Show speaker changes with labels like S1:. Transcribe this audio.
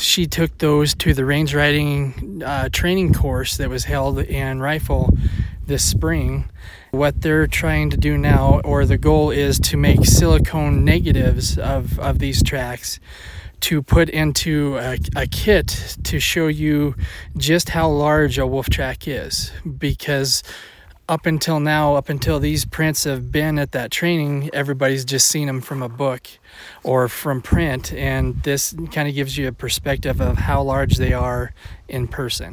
S1: she took those to the range riding training course that was held in Rifle this spring. What they're trying to do now, or the goal, is to make silicone negatives of these tracks to put into a kit to show you just how large a wolf track is. Because up until now, up until these prints have been at that training, everybody's just seen them from a book or from print, and this kind of gives you a perspective of how large they are in person.